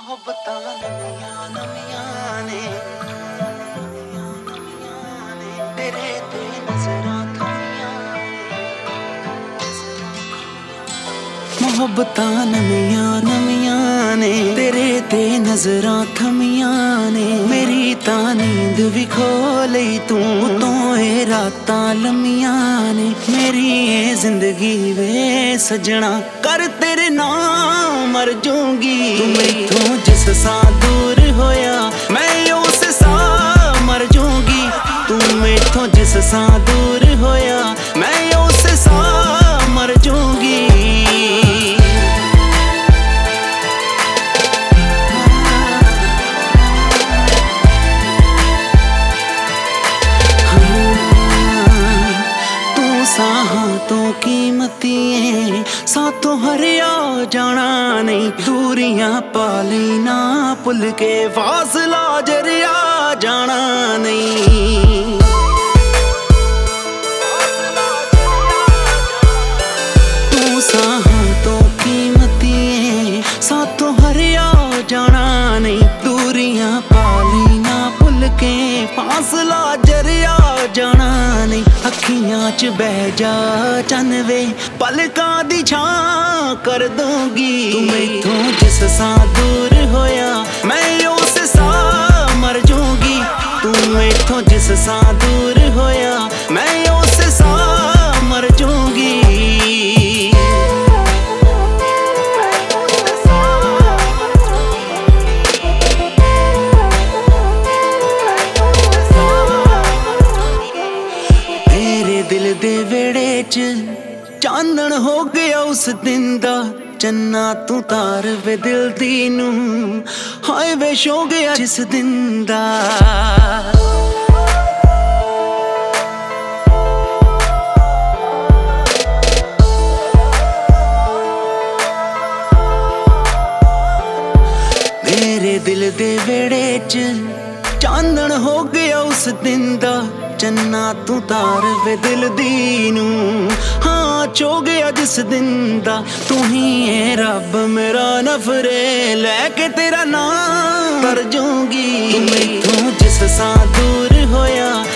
ਮੁਹੱਬਤਾਂ ਨਵੀਆਂ ਨਵੀਆਂ ਨੇ ਤੇਰੇ ਤੇ ਨਜ਼ਰਾਂ ਥਮੀਆਂ ਮੁਹੱਬਤਾਂ ਨਵੀਆਂ ਨਵੀਆਂ ਨੇ ਤੇਰੇ ਤੇ ਨਜ਼ਰਾਂ ਥਮੀਆਂ ਨੇ ਮੇਰੀ ਤਾਂ ਨੀਂਦ ਵੀ ਖੋ ਲਈ ਤੂੰ ਤੋਂ ਇਹ ਰਾਤਾਂ ਲੰਮੀਆਂ ਨੇ ਮੇਰੀ ਇਹ ਜ਼ਿੰਦਗੀ ਵੇ ਸਜਣਾ ਕਰ ਤੇਰੇ ਨਾਮ ਮਰ ਜਾਊਂਗੀ ਤੂੰ ਮੈਥੋਂ ਜਿਸ ਸਾਂ ਦੂਰ ਹੋਇਆ ਮੈਂ ਉਸ ਸਾਂ ਮਰ ਜਾਊਂਗੀ ਤੂੰ ਮੈਥੋਂ ਜਿਸ ਸਾਂ ਦੂਰ ਹੋਇਆ ਮੈਂ ਉਸ ਸਾਂ ਮਰ ਜਾਊਂਗੀ ਸਾਹਾਂ ਤੋਂ ਕੀਮਤੀ ਏ ਸਾਤੋਂ ਹਰਿਆ ਜਾਣਾ ਨਹੀਂ ਦੂਰੀਆਂ ਪਾ ਲਈ ਨਾ ਭੁੱਲ ਕੇ ਫਾਸਲਾ ਜਰਿਆ ਜਾਣਾ ਨਹੀਂ ਤੂੰ ਸਾਹਾਂ ਤੋਂ ਕੀਮਤੀ ਏ ਸਾਤੋਂ ਹਰਿਆ ਜਾਣਾ ਨਹੀਂ ਦੂਰੀਆਂ ਪਾ ਲਈ ਨਾ ਭੁੱਲ ਕੇ ਫਾਸਲਾ ਜਰਿਆ ਜਾਣਾ ਨਹੀਂ ਅੱਖੀਆਂ 'ਚ ਬਹਿ ਜਾ ਚੰਨ ਵੇ ਪਲਕਾਂ ਦੀ ਛਾਂ ਕਰ ਦੂੰਗੀ ਤੂੰ ਮੈਥੋਂ ਜਿਸ ਸਾਂ ਦੂਰ ਹੋਇਆ ਮੈਂ ਉਸ ਸਾਂ ਮਰ ਜਾਊਂਗੀ ਤੂੰ ਮੈਥੋਂ ਜਿਸ ਸਾਂ ਦੂਰ ਹੋਇਆ ਮੈਂ ਉਸ ਸਾਂ ਮਰ ਜਾਊਂਗੀ ਦਿਲ ਦੇ ਵਿਹੜੇ 'ਚ ਚਾਨਣ ਹੋ ਗਿਆ ਉਸ ਦਿਨ ਦਾ ਚੰਨਾ ਤੂੰ ਤਾਰ ਵੇ ਦਿਲ ਦੀ ਨੂੰ ਹਾਏ ਵੇ ਹੋ ਗਿਆ ਜਿਸ ਦਿਨ ਦਾ ਮੇਰੇ ਦਿਲ ਦੇ ਵਿਹੜੇ 'ਚ ਚਾਨਣ ਹੋ ਗਿਆ ਉਸ ਦਿਨ ਦਾ ਚੰਨਾ ਤੂੰ ਤਾਰ ਵੇ ਦਿਲ ਦੀ ਨੂੰ ਹਾਂ ਚੋ ਗਿਆ ਜਿਸ ਦਿਨ ਦਾ ਤੂੰ ਹੀ ਏ ਰੱਬ ਮੇਰਾ ਨਫਰੇ ਲੈ ਕੇ ਤੇਰਾ ਨਾਮ ਤਰ ਜਾਊਂਗੀ ਤੂੰ ਮੈਥੋਂ ਜਿਸ ਸਾਂ ਦੂਰ ਹੋਇਆ